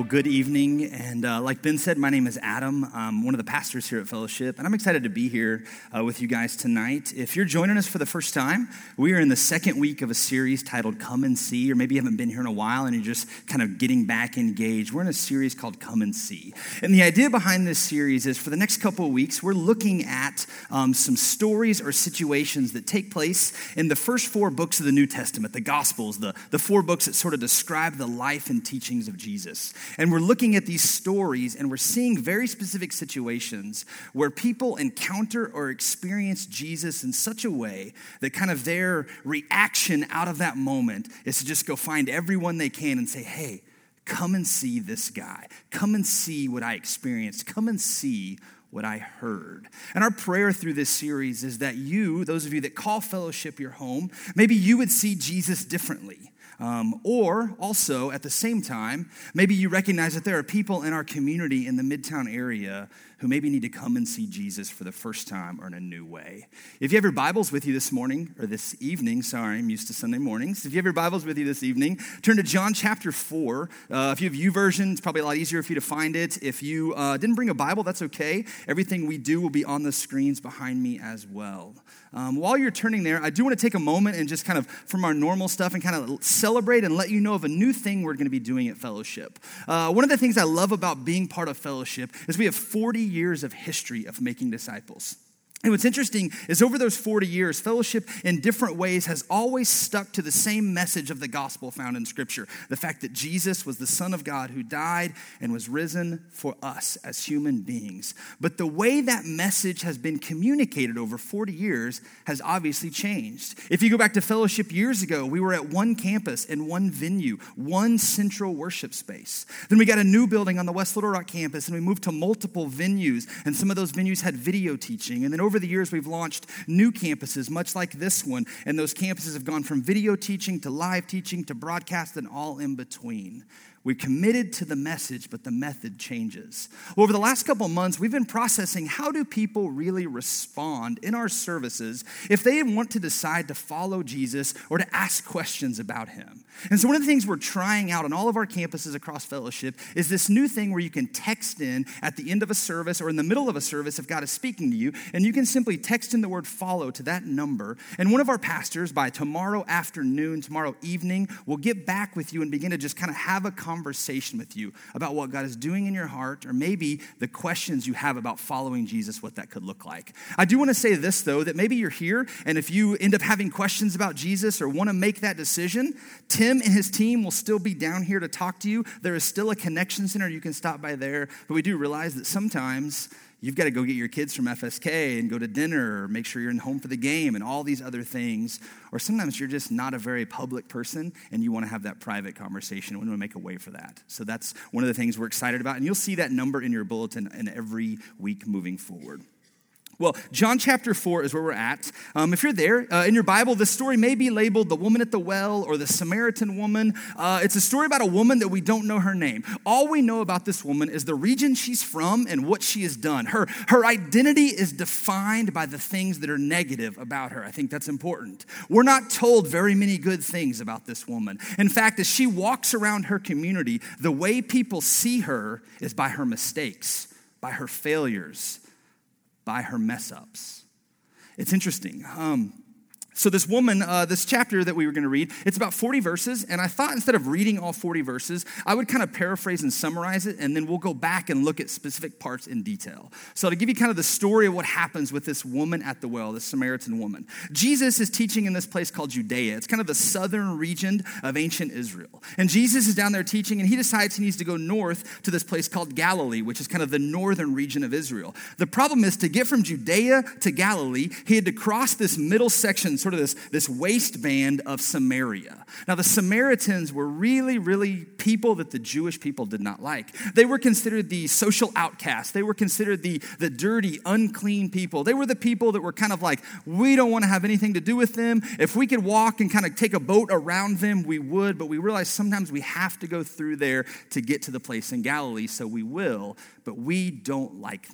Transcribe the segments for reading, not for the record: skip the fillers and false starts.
good evening. And like Ben said, my name is Adam. I'm one of the pastors here at Fellowship, and I'm excited to be here with you guys tonight. If you're joining us for the first time, we are in the second week of a series titled Come and See, or maybe you haven't been here in a while and you're just kind of getting back engaged. We're in a series called Come and See. And the idea behind this series is for the next couple of weeks, we're looking at some stories or situations that take place in the first four books of the New Testament, the Gospels, the four books that sort of describe the life and teachings of Jesus. And we're looking at these stories and we're seeing very specific situations where people encounter or experience Jesus in such a way that kind of their reaction out of that moment is to just go find everyone they can and say, hey, come and see this guy. Come and see what I experienced. Come and see what I heard. And our prayer through this series is that you, those of you that call Fellowship your home, maybe you would see Jesus differently. Or also, at the same time, maybe you recognize that there are people in our community in the Midtown area who maybe need to come and see Jesus for the first time or in a new way. If you have your Bibles with you this morning, or this evening, sorry, I'm used to Sunday mornings. If you have your Bibles with you this evening, turn to John chapter 4. If you have YouVersion, it's probably a lot easier for you to find it. If you didn't bring a Bible, that's okay. Everything we do will be on the screens behind me as well. While you're turning there, I do want to take a moment and just kind of, from our normal stuff, and kind of celebrate and let you know of a new thing we're going to be doing at Fellowship. One of the things I love about being part of Fellowship is we have 40 years of history of making disciples. And what's interesting is over those 40 years, Fellowship in different ways has always stuck to the same message of the gospel found in Scripture. The fact that Jesus was the Son of God who died and was risen for us as human beings. But the way that message has been communicated over 40 years has obviously changed. If you go back to Fellowship years ago, we were at one campus in one venue, one central worship space. Then we got a new building on the West Little Rock campus, and we moved to multiple venues, and some of those venues had video teaching. And then over the years, we've launched new campuses, much like this one, and those campuses have gone from video teaching to live teaching to broadcast and all in between. We're committed to the message, but the method changes. Well, over the last couple of months, we've been processing how do people really respond in our services if they want to decide to follow Jesus or to ask questions about him. And so one of the things we're trying out on all of our campuses across Fellowship is this new thing where you can text in at the end of a service or in the middle of a service if God is speaking to you, and you can simply text in the word follow to that number. And one of our pastors by tomorrow afternoon, tomorrow evening, will get back with you and begin to just kind of have a conversation with you about what God is doing in your heart, or maybe the questions you have about following Jesus, what that could look like. I do want to say this, though, that maybe you're here, and if you end up having questions about Jesus or want to make that decision, Tim and his team will still be down here to talk to you. There is still a connection center. You can stop by there, but we do realize that sometimes you've got to go get your kids from FSK and go to dinner or make sure you're in home for the game and all these other things. Or sometimes you're just not a very public person and you want to have that private conversation. We want to make a way for that. So that's one of the things we're excited about. And you'll see that number in your bulletin in every week moving forward. Well, John chapter 4 is where we're at. If you're there, in your Bible, this story may be labeled the woman at the well or the Samaritan woman. It's a story about a woman that we don't know her name. All we know about this woman is the region she's from and what she has done. Her identity is defined by the things that are negative about her. I think that's important. We're not told very many good things about this woman. In fact, as she walks around her community, the way people see her is by her mistakes, by her failures, by her mess-ups. It's interesting. So this woman, this chapter that we were going to read, it's about 40 verses, and I thought instead of reading all 40 verses, I would kind of paraphrase and summarize it, and then we'll go back and look at specific parts in detail. So to give you kind of the story of what happens with this woman at the well, this Samaritan woman. Jesus is teaching in this place called Judea. It's kind of the southern region of ancient Israel. And Jesus is down there teaching, and he decides he needs to go north to this place called Galilee, which is kind of the northern region of Israel. The problem is to get from Judea to Galilee, he had to cross this middle section, sort of this waistband of Samaria. Now, the Samaritans were really people that the Jewish people did not like. They were considered the social outcasts. They were considered the dirty, unclean people. They were the people that were kind of like, we don't want to have anything to do with them. If we could walk and kind of take a boat around them, we would, but we realize sometimes we have to go through there to get to the place in Galilee, so we will, but we don't like them.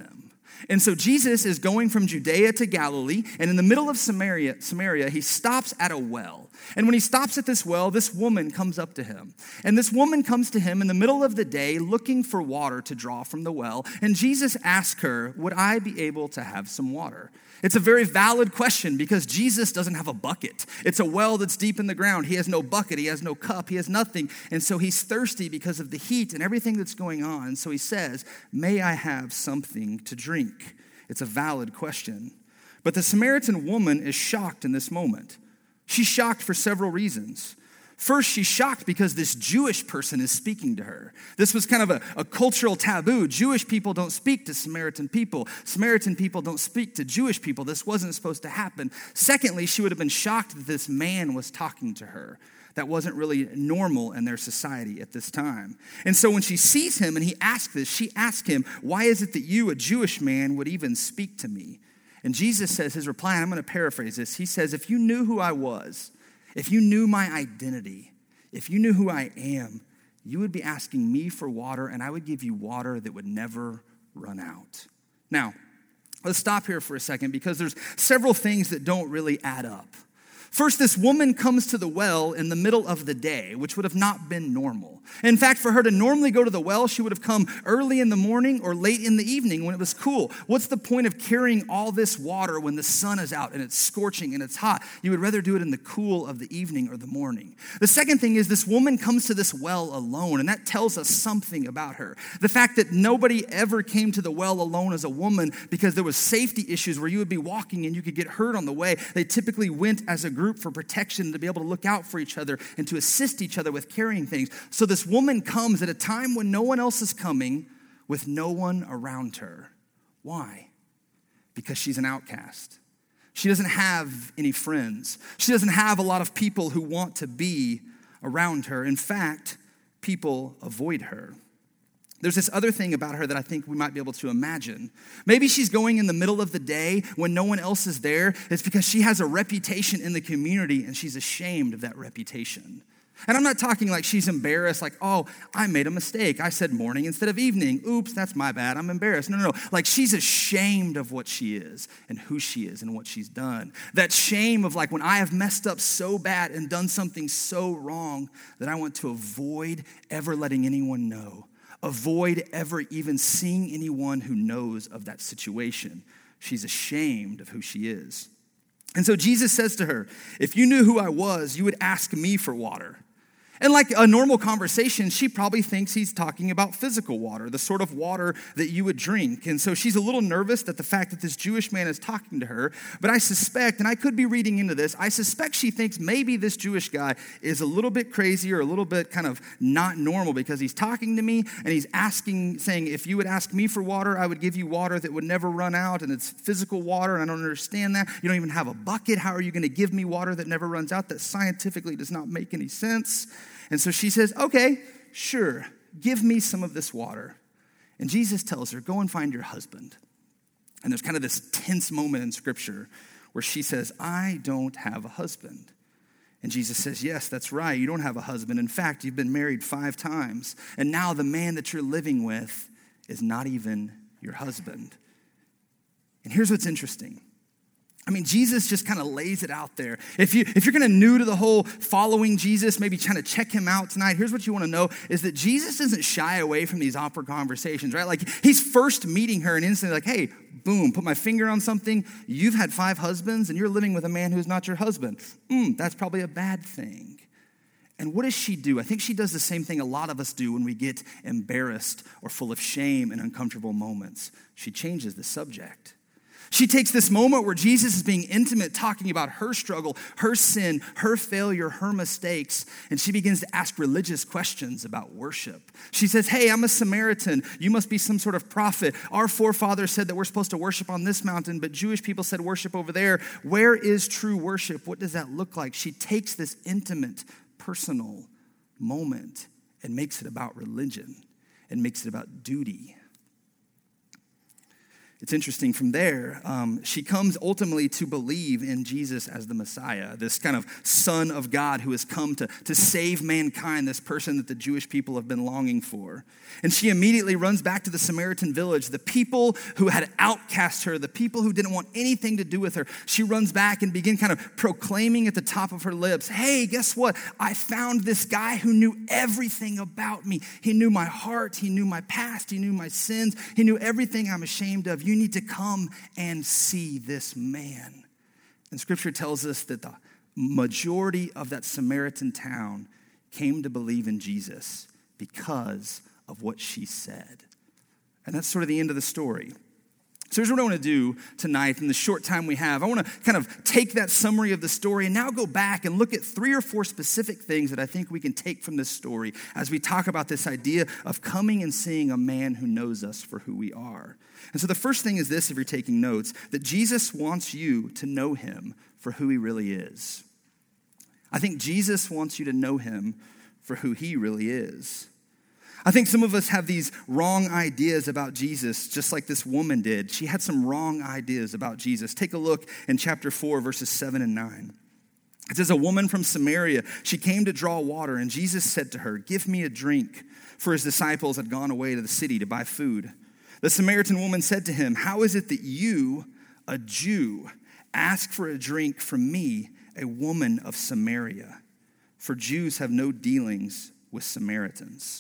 And so Jesus is going from Judea to Galilee, and in the middle of Samaria, he stops at a well. And when he stops at this well, this woman comes up to him. And this woman comes to him in the middle of the day looking for water to draw from the well. And Jesus asks her, would I be able to have some water? It's a very valid question because Jesus doesn't have a bucket. It's a well that's deep in the ground. He has no bucket. He has no cup. He has nothing. And so he's thirsty because of the heat and everything that's going on. So he says, may I have something to drink? It's a valid question. But the Samaritan woman is shocked in this moment. She's shocked for several reasons. First, she's shocked because this Jewish person is speaking to her. This was kind of a cultural taboo. Jewish people don't speak to Samaritan people. Samaritan people don't speak to Jewish people. This wasn't supposed to happen. Secondly, she would have been shocked that this man was talking to her. That wasn't really normal in their society at this time. And so when she sees him and he asks this, she asks him, why is it that you, a Jewish man, would even speak to me? And Jesus says, his reply, and I'm going to paraphrase this. He says, if you knew who I was, if you knew my identity, if you knew who I am, you would be asking me for water, and I would give you water that would never run out. Now, let's stop here for a second because there's several things that don't really add up. First, this woman comes to the well in the middle of the day, which would have not been normal. In fact, for her to normally go to the well, she would have come early in the morning or late in the evening when it was cool. What's the point of carrying all this water when the sun is out and it's scorching and it's hot? You would rather do it in the cool of the evening or the morning. The second thing is this woman comes to this well alone, and that tells us something about her. The fact that nobody ever came to the well alone as a woman because there was safety issues where you would be walking and you could get hurt on the way. They typically went as a group for protection, to be able to look out for each other and to assist each other with carrying things. So this woman comes at a time when no one else is coming with no one around her. Why? Because she's an outcast. She doesn't have any friends. She doesn't have a lot of people who want to be around her. In fact, people avoid her. There's this other thing about her that I think we might be able to imagine. Maybe she's going in the middle of the day when no one else is there. It's because she has a reputation in the community and she's ashamed of that reputation. And I'm not talking like she's embarrassed, like, oh, I made a mistake. I said morning instead of evening. Oops, that's my bad. I'm embarrassed. No. Like she's ashamed of what she is and who she is and what she's done. That shame of like when I have messed up so bad and done something so wrong that I want to avoid ever letting anyone know. Avoid ever even seeing anyone who knows of that situation. She's ashamed of who she is. And so Jesus says to her, if you knew who I was, you would ask me for water. And like a normal conversation, she probably thinks he's talking about physical water, the sort of water that you would drink. And so she's a little nervous at the fact that this Jewish man is talking to her. But I suspect, and I could be reading into this, I suspect she thinks maybe this Jewish guy is a little bit crazy or a little bit kind of not normal because he's talking to me and he's asking, saying, if you would ask me for water, I would give you water that would never run out. And it's physical water, and I don't understand that. You don't even have a bucket. How are you going to give me water that never runs out? That scientifically does not make any sense. And so she says, okay, sure, give me some of this water. And Jesus tells her, go and find your husband. And there's kind of this tense moment in Scripture where she says, I don't have a husband. And Jesus says, yes, that's right, you don't have a husband. In fact, you've been married 5 times. And now the man that you're living with is not even your husband. And here's what's interesting. I mean, Jesus just kind of lays it out there. If you're kind of new to the whole following Jesus, maybe trying to check him out tonight, here's what you want to know is that Jesus doesn't shy away from these awkward conversations, right? Like he's first meeting her and instantly like, hey, boom, put my finger on something. You've had 5 husbands and you're living with a man who's not your husband. That's probably a bad thing. And what does she do? I think she does the same thing a lot of us do when we get embarrassed or full of shame and uncomfortable moments. She changes the subject. She takes this moment where Jesus is being intimate, talking about her struggle, her sin, her failure, her mistakes, and she begins to ask religious questions about worship. She says, hey, I'm a Samaritan. You must be some sort of prophet. Our forefathers said that we're supposed to worship on this mountain, but Jewish people said worship over there. Where is true worship? What does that look like? She takes this intimate, personal moment and makes it about religion and makes it about duty. It's interesting from there, she comes ultimately to believe in Jesus as the Messiah, this kind of Son of God who has come to save mankind, this person that the Jewish people have been longing for. And she immediately runs back to the Samaritan village, the people who had outcast her, the people who didn't want anything to do with her. She runs back and begins kind of proclaiming at the top of her lips, hey, guess what? I found this guy who knew everything about me. He knew my heart. He knew my past. He knew my sins. He knew everything I'm ashamed of. You need to come and see this man. And Scripture tells us that the majority of that Samaritan town came to believe in Jesus because of what she said. And that's sort of the end of the story. So here's what I want to do tonight in the short time we have. I want to kind of take that summary of the story and now go back and look at 3 or 4 specific things that I think we can take from this story as we talk about this idea of coming and seeing a man who knows us for who we are. And so the first thing is this, if you're taking notes, that Jesus wants you to know him for who he really is. I think Jesus wants you to know him for who he really is. I think some of us have these wrong ideas about Jesus, just like this woman did. She had some wrong ideas about Jesus. Take a look in chapter 4, verses 7 and 9. It says, a woman from Samaria, she came to draw water, and Jesus said to her, give me a drink, for his disciples had gone away to the city to buy food. The Samaritan woman said to him, how is it that you, a Jew, ask for a drink from me, a woman of Samaria? For Jews have no dealings with Samaritans.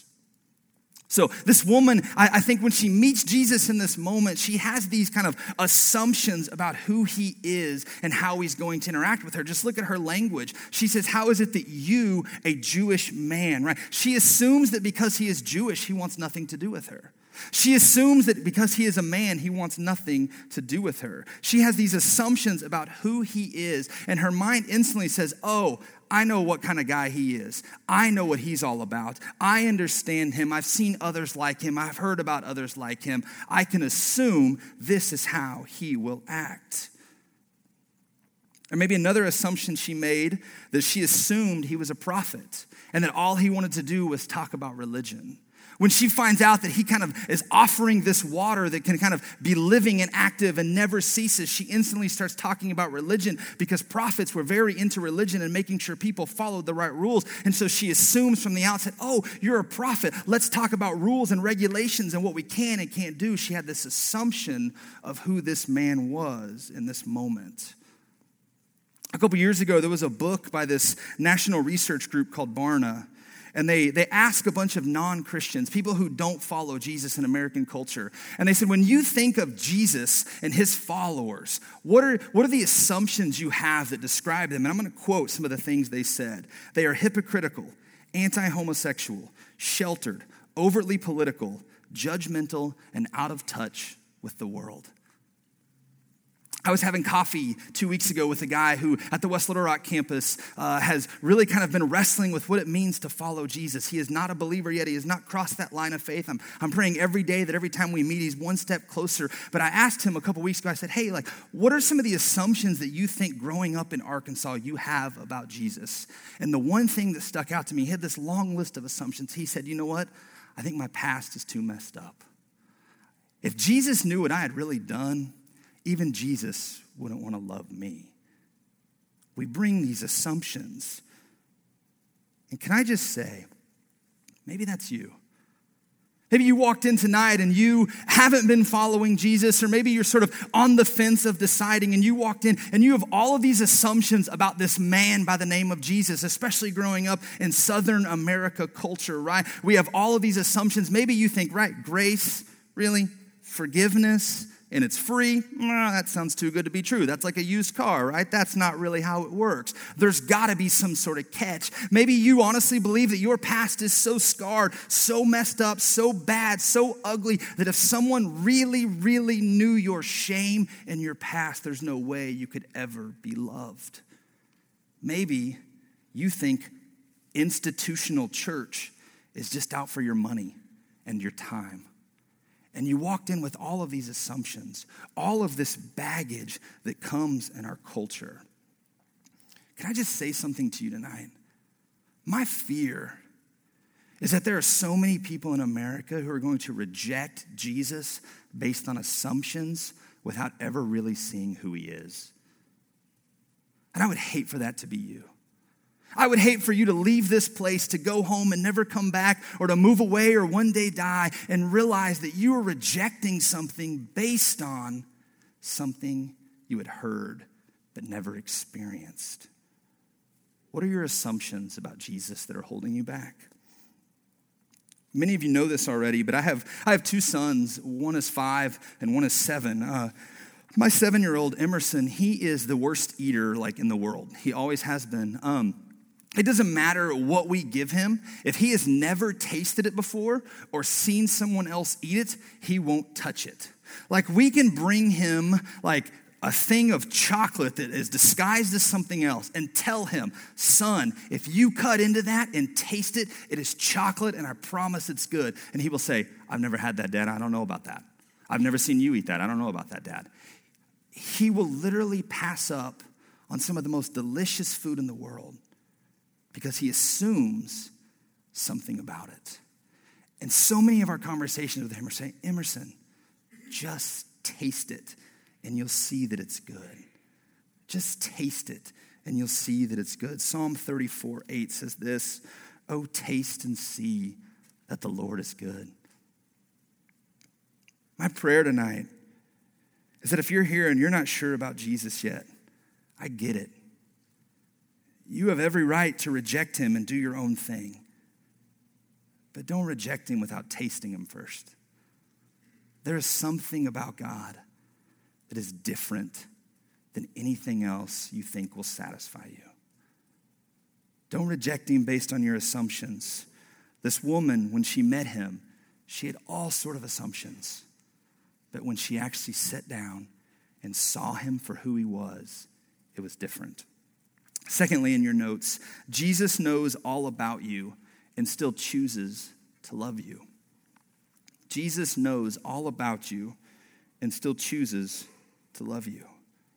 So this woman, I think when she meets Jesus in this moment, she has these kind of assumptions about who he is and how he's going to interact with her. Just look at her language. She says, how is it that you, a Jewish man, right? She assumes that because he is Jewish, he wants nothing to do with her. She assumes that because he is a man, he wants nothing to do with her. She has these assumptions about who he is, and her mind instantly says, oh, I know what kind of guy he is. I know what he's all about. I understand him. I've seen others like him. I've heard about others like him. I can assume this is how he will act. Or maybe another assumption she made, that she assumed he was a prophet and that all he wanted to do was talk about religion. When she finds out that he kind of is offering this water that can kind of be living and active and never ceases, she instantly starts talking about religion because prophets were very into religion and making sure people followed the right rules. And so she assumes from the outset, oh, you're a prophet. Let's talk about rules and regulations and what we can and can't do. She had this assumption of who this man was in this moment. A couple years ago, there was a book by this national research group called Barna. And they ask a bunch of non-Christians, people who don't follow Jesus in American culture. And they said, when you think of Jesus and his followers, what are the assumptions you have that describe them? And I'm going to quote some of the things they said. They are hypocritical, anti-homosexual, sheltered, overtly political, judgmental, and out of touch with the world. I was having coffee 2 weeks ago with a guy who at the West Little Rock campus has really kind of been wrestling with what it means to follow Jesus. He is not a believer yet. He has not crossed that line of faith. I'm praying every day that every time we meet, he's one step closer. But I asked him a couple weeks ago, I said, hey, what are some of the assumptions that you think growing up in Arkansas you have about Jesus? And the one thing that stuck out to me, he had this long list of assumptions. He said, you know what? I think my past is too messed up. If Jesus knew what I had really done, even Jesus wouldn't want to love me. We bring these assumptions. And can I just say, maybe that's you. Maybe you walked in tonight and you haven't been following Jesus, or maybe you're sort of on the fence of deciding, and you walked in and you have all of these assumptions about this man by the name of Jesus, especially growing up in Southern America culture, right? We have all of these assumptions. Maybe you think, right, grace, really? Forgiveness? And it's free? That sounds too good to be true. That's like a used car, right? That's not really how it works. There's got to be some sort of catch. Maybe you honestly believe that your past is so scarred, so messed up, so bad, so ugly, that if someone really, really knew your shame and your past, there's no way you could ever be loved. Maybe you think institutional church is just out for your money and your time. And you walked in with all of these assumptions, all of this baggage that comes in our culture. Can I just say something to you tonight? My fear is that there are so many people in America who are going to reject Jesus based on assumptions without ever really seeing who he is. And I would hate for that to be you. I would hate for you to leave this place, to go home and never come back, or to move away or one day die and realize that you are rejecting something based on something you had heard but never experienced. What are your assumptions about Jesus that are holding you back? Many of you know this already, but I have two sons. One is 5 and one is 7. My 7-year-old Emerson, he is the worst eater in the world. He always has been. It doesn't matter what we give him. If he has never tasted it before or seen someone else eat it, he won't touch it. We can bring him a thing of chocolate that is disguised as something else and tell him, son, if you cut into that and taste it, it is chocolate and I promise it's good. And he will say, I've never had that, Dad. I don't know about that. I've never seen you eat that. I don't know about that, Dad. He will literally pass up on some of the most delicious food in the world because he assumes something about it. And so many of our conversations with him are saying, Emerson, just taste it and you'll see that it's good. Just taste it and you'll see that it's good. Psalm 34:8 says this, oh, taste and see that the Lord is good. My prayer tonight is that if you're here and you're not sure about Jesus yet, I get it. You have every right to reject him and do your own thing. But don't reject him without tasting him first. There is something about God that is different than anything else you think will satisfy you. Don't reject him based on your assumptions. This woman, when she met him, she had all sort of assumptions. But when she actually sat down and saw him for who he was, it was different. Secondly, in your notes, Jesus knows all about you and still chooses to love you. Jesus knows all about you and still chooses to love you.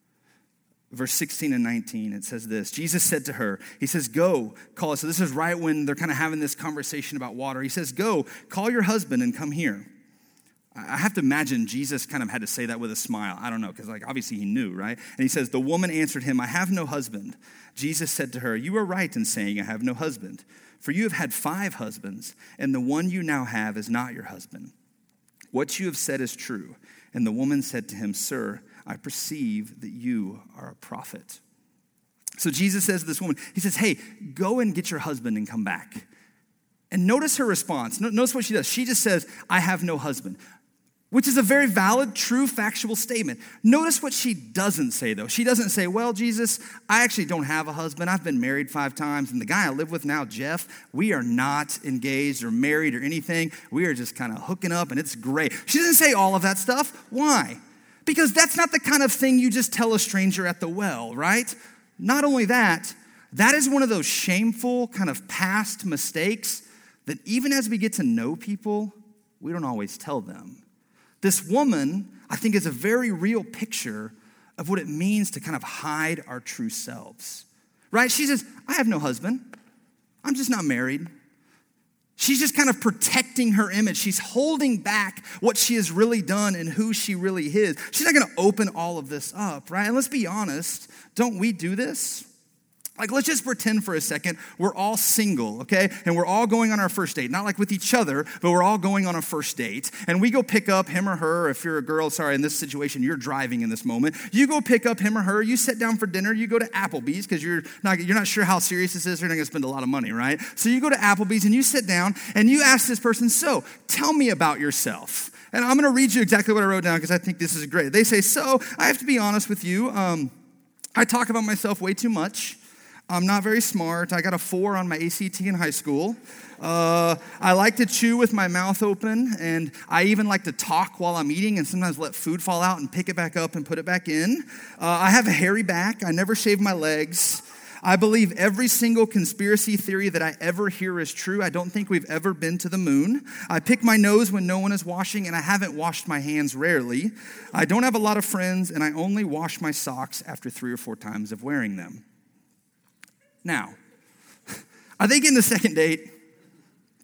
Verse 16 and 19, it says this. Jesus said to her, he says, go, call. So this is right when they're kind of having this conversation about water. He says, go, call your husband and come here. I have to imagine Jesus kind of had to say that with a smile. I don't know, because obviously he knew, right? And he says, the woman answered him, I have no husband. Jesus said to her, you are right in saying I have no husband. For you have had 5 husbands, and the one you now have is not your husband. What you have said is true. And the woman said to him, sir, I perceive that you are a prophet. So Jesus says to this woman, he says, hey, go and get your husband and come back. And notice her response. Notice what she does. She just says, I have no husband, which is a very valid, true, factual statement. Notice what she doesn't say, though. She doesn't say, well, Jesus, I actually don't have a husband. I've been married 5 times, and the guy I live with now, Jeff, we are not engaged or married or anything. We are just kind of hooking up, and it's great. She doesn't say all of that stuff. Why? Because that's not the kind of thing you just tell a stranger at the well, right? Not only that, that is one of those shameful kind of past mistakes that even as we get to know people, we don't always tell them. This woman, I think, is a very real picture of what it means to kind of hide our true selves, right? She says, I have no husband. I'm just not married. She's just kind of protecting her image. She's holding back what she has really done and who she really is. She's not going to open all of this up, right? And let's be honest, don't we do this? Let's just pretend for a second we're all single, okay? And we're all going on our first date. Not with each other, but we're all going on a first date. And we go pick up him or her. If you're a girl, sorry, in this situation, you're driving in this moment. You go pick up him or her. You sit down for dinner. You go to Applebee's because you're not sure how serious this is. You're not going to spend a lot of money, right? So you go to Applebee's and you sit down and you ask this person, so tell me about yourself. And I'm going to read you exactly what I wrote down because I think this is great. They say, so I have to be honest with you. I talk about myself way too much. I'm not very smart. I got a 4 on my ACT in high school. I like to chew with my mouth open, and I even like to talk while I'm eating and sometimes let food fall out and pick it back up and put it back in. I have a hairy back. I never shave my legs. I believe every single conspiracy theory that I ever hear is true. I don't think we've ever been to the moon. I pick my nose when no one is washing, and I haven't washed my hands rarely. I don't have a lot of friends, and I only wash my socks after 3 or 4 times of wearing them. Now, are they getting a second date?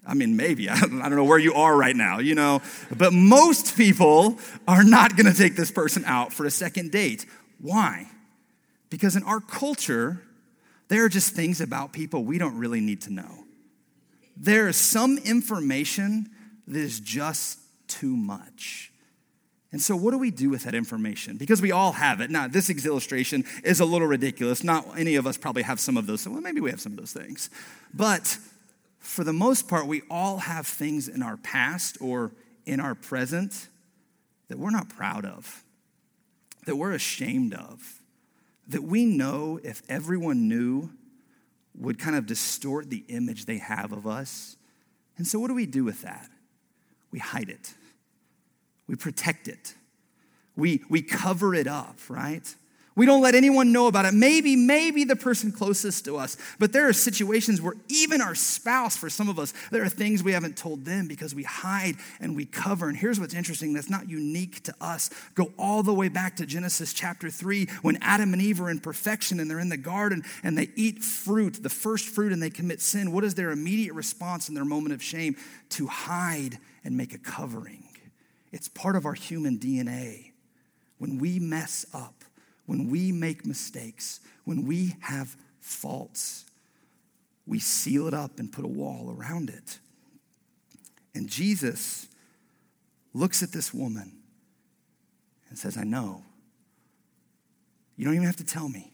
I mean, maybe. I don't know where you are right now, But most people are not going to take this person out for a second date. Why? Because in our culture, there are just things about people we don't really need to know. There is some information that is just too much. And so what do we do with that information? Because we all have it. Now, this illustration is a little ridiculous. Not any of us probably have some of those. Well, maybe we have some of those things. But for the most part, we all have things in our past or in our present that we're not proud of, that we're ashamed of, that we know if everyone knew would kind of distort the image they have of us. And so what do we do with that? We hide it. We protect it. We cover it up, right? We don't let anyone know about it. Maybe the person closest to us. But there are situations where even our spouse, for some of us, there are things we haven't told them because we hide and we cover. And here's what's interesting that's not unique to us. Go all the way back to Genesis chapter 3 when Adam and Eve are in perfection and they're in the garden and they eat fruit, the first fruit, and they commit sin. What is their immediate response in their moment of shame? To hide and make a covering. It's part of our human DNA. When we mess up, when we make mistakes, when we have faults, we seal it up and put a wall around it. And Jesus looks at this woman and says, I know. You don't even have to tell me.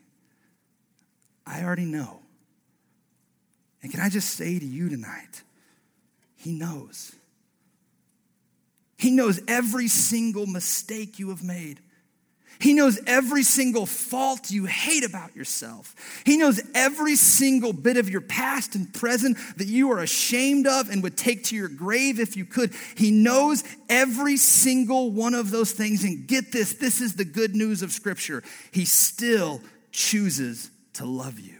I already know. And can I just say to you tonight, he knows. He knows every single mistake you have made. He knows every single fault you hate about yourself. He knows every single bit of your past and present that you are ashamed of and would take to your grave if you could. He knows every single one of those things. And get this, this is the good news of Scripture. He still chooses to love you.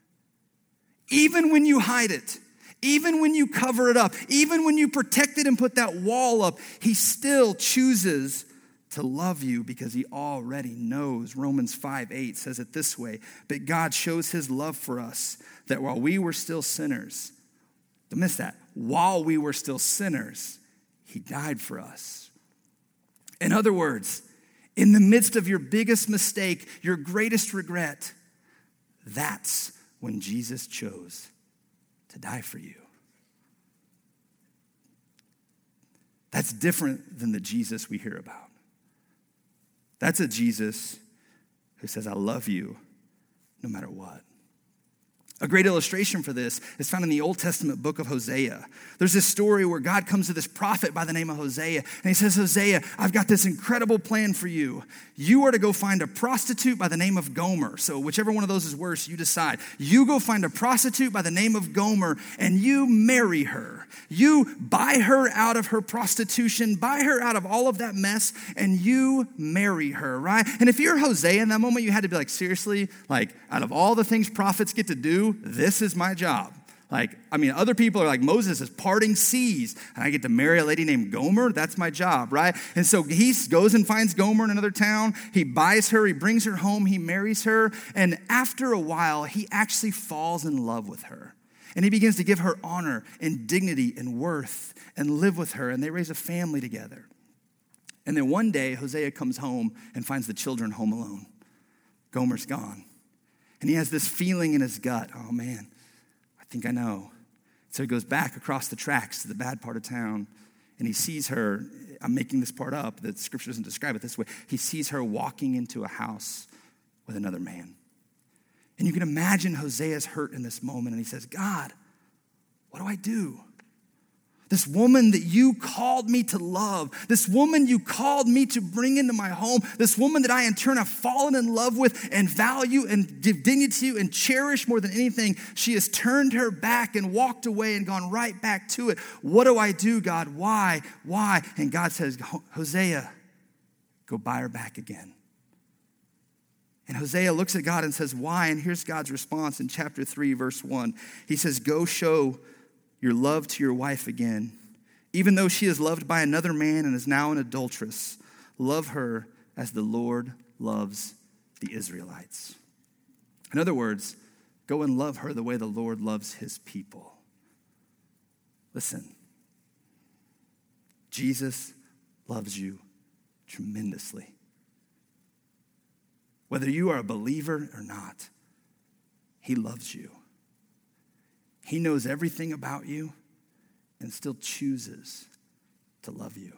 Even when you hide it, even when you cover it up, even when you protect it and put that wall up, he still chooses to love you because he already knows. Romans 5:8 says it this way, but God shows his love for us that while we were still sinners, don't miss that, while we were still sinners, he died for us. In other words, in the midst of your biggest mistake, your greatest regret, that's when Jesus chose to die for you. That's different than the Jesus we hear about. That's a Jesus who says, I love you no matter what. A great illustration for this is found in the Old Testament book of Hosea. There's this story where God comes to this prophet by the name of Hosea, and he says, Hosea, I've got this incredible plan for you. You are to go find a prostitute by the name of Gomer. So whichever one of those is worse, you decide. You go find a prostitute by the name of Gomer, and you marry her. You buy her out of her prostitution, buy her out of all of that mess, and you marry her, right? And if you're Hosea in that moment, you had to be like, seriously? Like, out of all the things prophets get to do, this is my job. Other people are like, Moses is parting seas, and I get to marry a lady named Gomer. That's my job, right? And so he goes and finds Gomer in another town. He buys her. He brings her home. He marries her. And after a while, he actually falls in love with her. And he begins to give her honor and dignity and worth and live with her. And they raise a family together. And then one day, Hosea comes home and finds the children home alone. Gomer's gone. And he has this feeling in his gut, oh man, I think I know. So he goes back across the tracks to the bad part of town, and he sees her, I'm making this part up, the scripture doesn't describe it this way, he sees her walking into a house with another man. And you can imagine Hosea's hurt in this moment, and he says, God, what do I do? This woman that you called me to love, this woman you called me to bring into my home, this woman that I in turn have fallen in love with and value and give dignity to and cherish more than anything, she has turned her back and walked away and gone right back to it. What do I do, God? Why? And God says, Hosea, go buy her back again. And Hosea looks at God and says, why? And here's God's response in chapter 3, verse 1. He says, go show your love to your wife again. Even though she is loved by another man and is now an adulteress, love her as the Lord loves the Israelites. In other words, go and love her the way the Lord loves his people. Listen, Jesus loves you tremendously. Whether you are a believer or not, he loves you. He knows everything about you and still chooses to love you.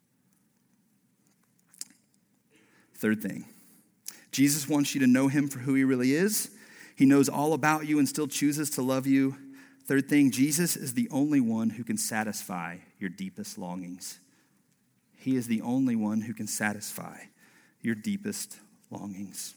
Third thing, Jesus wants you to know him for who he really is. He knows all about you and still chooses to love you. Third thing, Jesus is the only one who can satisfy your deepest longings. He is the only one who can satisfy your deepest longings.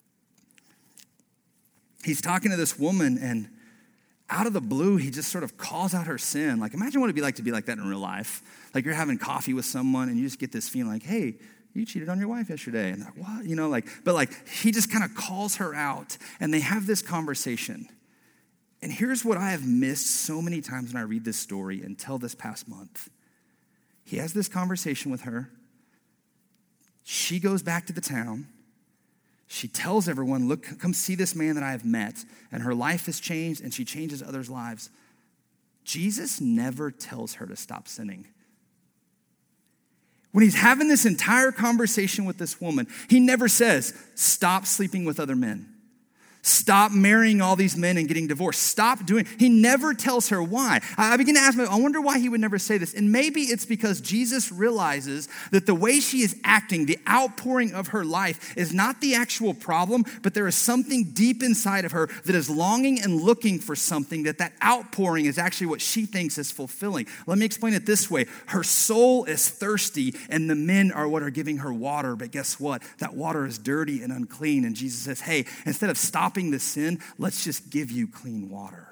He's talking to this woman, and out of the blue, he just sort of calls out her sin. Like, imagine what it'd be like to be like that in real life. Like, you're having coffee with someone, and you just get this feeling like, hey, you cheated on your wife yesterday. And like, what? But he just kind of calls her out, and they have this conversation. And here's what I have missed so many times when I read this story until this past month. He has this conversation with her. She goes back to the town. She tells everyone, look, come see this man that I have met. And her life has changed, and she changes others' lives. Jesus never tells her to stop sinning. When he's having this entire conversation with this woman, he never says, stop sleeping with other men. Stop marrying all these men and getting divorced. Stop doing. He never tells her why. I begin to ask myself, I wonder why he would never say this. And maybe it's because Jesus realizes that the way she is acting, the outpouring of her life, is not the actual problem, but there is something deep inside of her that is longing and looking for something, that outpouring is actually what she thinks is fulfilling. Let me explain it this way. Her soul is thirsty, and the men are what are giving her water. But guess what? That water is dirty and unclean. And Jesus says, hey, instead of stopping the sin, let's just give you clean water.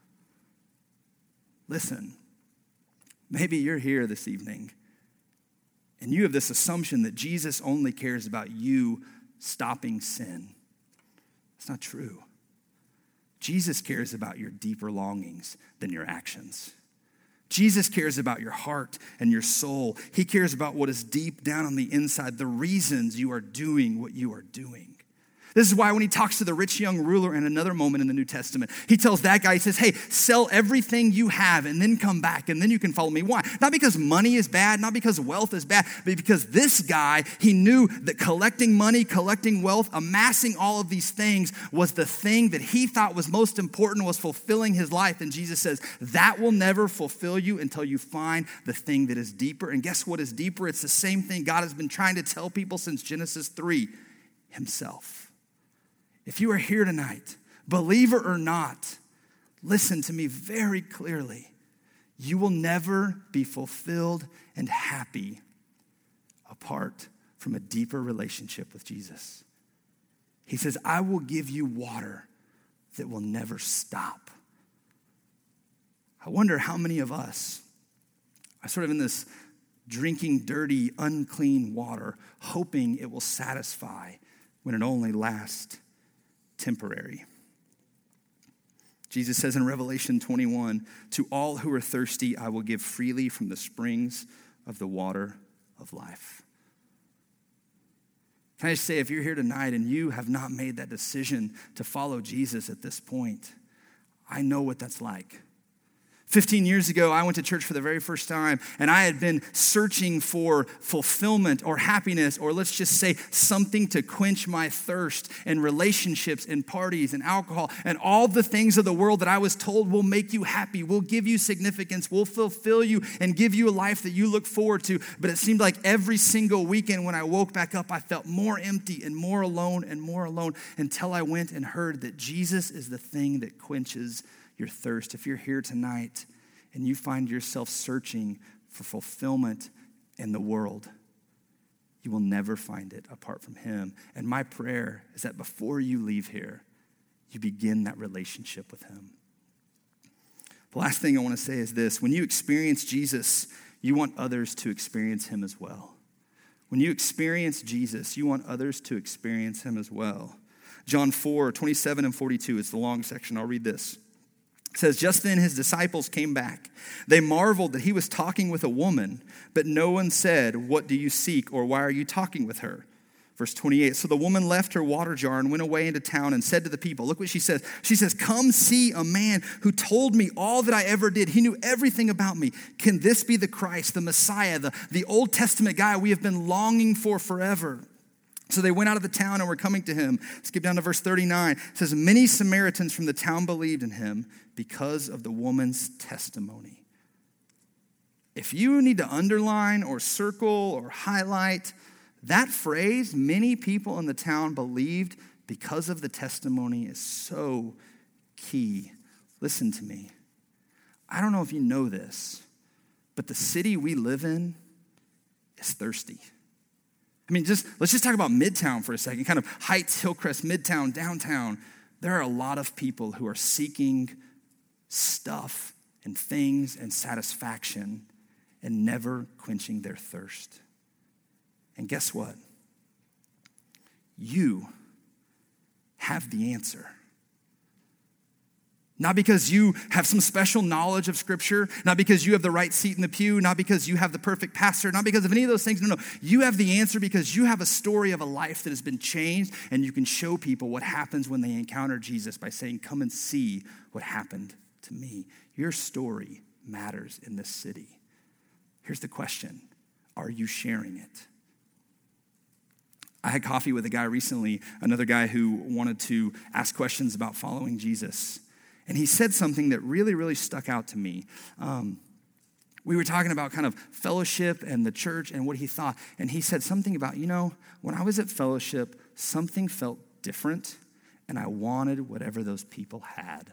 Listen, maybe you're here this evening and you have this assumption that Jesus only cares about you stopping sin. It's not true. Jesus cares about your deeper longings than your actions. Jesus cares about your heart and your soul. He cares about what is deep down on the inside, the reasons you are doing what you are doing. This is why when he talks to the rich young ruler in another moment in the New Testament, he tells that guy, he says, hey, sell everything you have and then come back and then you can follow me. Why? Not because money is bad, not because wealth is bad, but because this guy, he knew that collecting money, collecting wealth, amassing all of these things was the thing that he thought was most important, was fulfilling his life. And Jesus says, that will never fulfill you until you find the thing that is deeper. And guess what is deeper? It's the same thing God has been trying to tell people since Genesis 3, himself. If you are here tonight, believer or not, listen to me very clearly. You will never be fulfilled and happy apart from a deeper relationship with Jesus. He says, I will give you water that will never stop. I wonder how many of us are sort of in this drinking dirty, unclean water, hoping it will satisfy when it only lasts temporary. Jesus says in Revelation 21, to all who are thirsty, I will give freely from the springs of the water of life. Can I just say, if you're here tonight and you have not made that decision to follow Jesus at this point, I know what that's like. 15 years ago, I went to church for the very first time, and I had been searching for fulfillment or happiness, or let's just say something to quench my thirst in relationships and parties and alcohol and all the things of the world that I was told will make you happy, will give you significance, will fulfill you and give you a life that you look forward to. But it seemed like every single weekend when I woke back up, I felt more empty and more alone until I went and heard that Jesus is the thing that quenches your thirst. If you're here tonight and you find yourself searching for fulfillment in the world, you will never find it apart from him. And my prayer is that before you leave here, you begin that relationship with him. The last thing I want to say is this. When you experience Jesus, you want others to experience him as well. When you experience Jesus, you want others to experience him as well. John 4, 27 and 42, it's the long section. I'll read this. It says, just then his disciples came back. They marveled that he was talking with a woman, but no one said, what do you seek, or why are you talking with her? Verse 28, so the woman left her water jar and went away into town and said to the people, look what she says. She says, come see a man who told me all that I ever did. He knew everything about me. Can this be the Christ, the Messiah, the Old Testament guy we have been longing for forever? So they went out of the town and were coming to him. Skip down to verse 39. It says, many Samaritans from the town believed in him because of the woman's testimony. If you need to underline or circle or highlight that phrase, many people in the town believed because of the testimony, is so key. Listen to me. I don't know if you know this, but the city we live in is thirsty. I mean, let's just talk about Midtown for a second, kind of Heights, Hillcrest, Midtown, downtown. There are a lot of people who are seeking stuff and things and satisfaction and never quenching their thirst. And guess what? You have the answer. Not because you have some special knowledge of Scripture, not because you have the right seat in the pew, not because you have the perfect pastor, not because of any of those things. No. You have the answer because you have a story of a life that has been changed, and you can show people what happens when they encounter Jesus by saying, come and see what happened to me. Your story matters in this city. Here's the question. Are you sharing it? I had coffee with a guy recently, another guy who wanted to ask questions about following Jesus. And he said something that really, really stuck out to me. We were talking about kind of fellowship and the church and what he thought. And he said something about, when I was at fellowship, something felt different, and I wanted whatever those people had.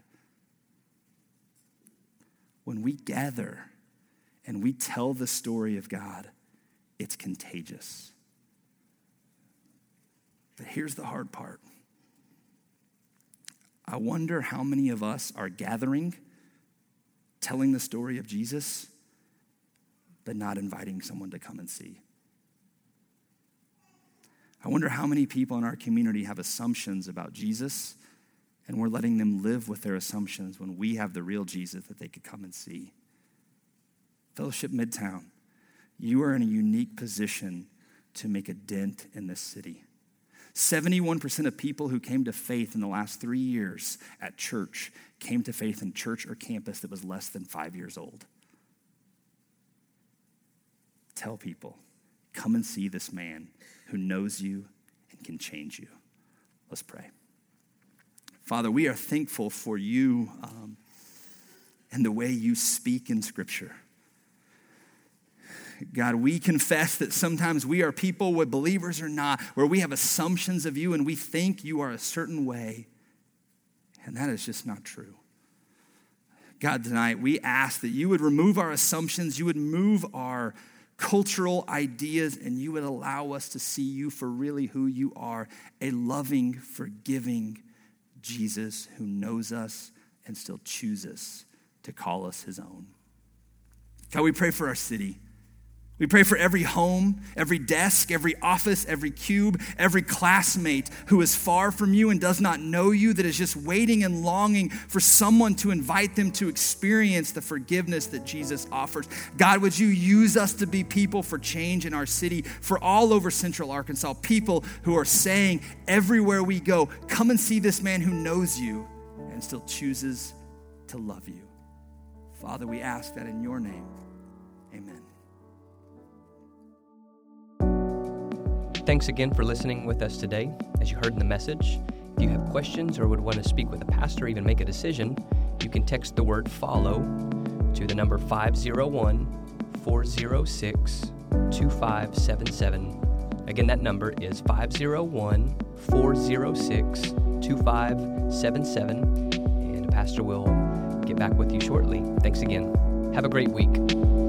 When we gather and we tell the story of God, it's contagious. But here's the hard part. I wonder how many of us are gathering, telling the story of Jesus, but not inviting someone to come and see. I wonder how many people in our community have assumptions about Jesus, and we're letting them live with their assumptions when we have the real Jesus that they could come and see. Fellowship Midtown, you are in a unique position to make a dent in this city. 71% of people who came to faith in the last 3 years at church came to faith in church or campus that was less than 5 years old. Tell people, come and see this man who knows you and can change you. Let's pray. Father, we are thankful for you and the way you speak in Scripture. God, we confess that sometimes we are people, whether believers or not, where we have assumptions of you and we think you are a certain way, and that is just not true. God, tonight we ask that you would remove our assumptions, you would move our cultural ideas, and you would allow us to see you for really who you are, a loving, forgiving Jesus who knows us and still chooses to call us his own. God, we pray for our city. We pray for every home, every desk, every office, every cube, every classmate who is far from you and does not know you, that is just waiting and longing for someone to invite them to experience the forgiveness that Jesus offers. God, would you use us to be people for change in our city, for all over Central Arkansas, people who are saying everywhere we go, come and see this man who knows you and still chooses to love you. Father, we ask that in your name. Amen. Thanks again for listening with us today. As you heard in the message, if you have questions or would want to speak with a pastor or even make a decision, you can text the word FOLLOW to the number 501-406-2577. Again, that number is 501-406-2577, and a pastor will get back with you shortly. Thanks again. Have a great week.